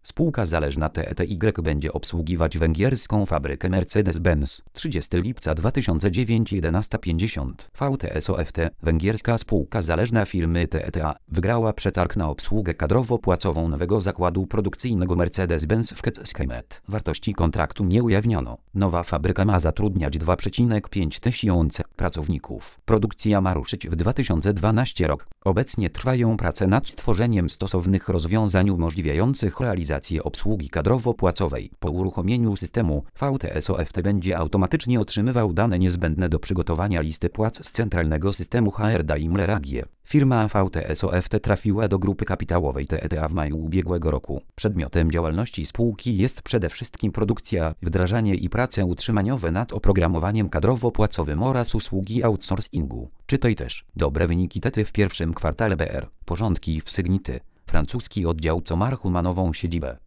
Spółka zależna TETY będzie obsługiwać węgierską fabrykę Mercedes-Benz. 30 lipca 2009 11:50. VTSOFT, węgierska spółka zależna firmy TETA, wygrała przetarg na obsługę kadrowo-płacową nowego zakładu produkcyjnego Mercedes-Benz w Kecskemét. Wartości kontraktu nie ujawniono. Nowa fabryka ma zatrudniać 2,5 tysiące pracowników. Produkcja ma ruszyć w 2012 rok. Obecnie trwają prace nad stworzeniem stosownych rozwiązań umożliwiających realizację obsługi kadrowo-płacowej. Po uruchomieniu systemu VTSOFT będzie automatycznie otrzymywał dane niezbędne do przygotowania listy płac z centralnego systemu HR Daimler AG. Firma VTSOFT trafiła do grupy kapitałowej TETA w maju ubiegłego roku. Przedmiotem działalności spółki jest przede wszystkim produkcja, wdrażanie i prace utrzymaniowe nad oprogramowaniem kadrowo-płacowym oraz usługi outsourcingu. Czytaj też dobre wyniki TETY w pierwszym kwartale BR. Porządki w Sygnity. Francuski oddział Comarchu ma nową siedzibę.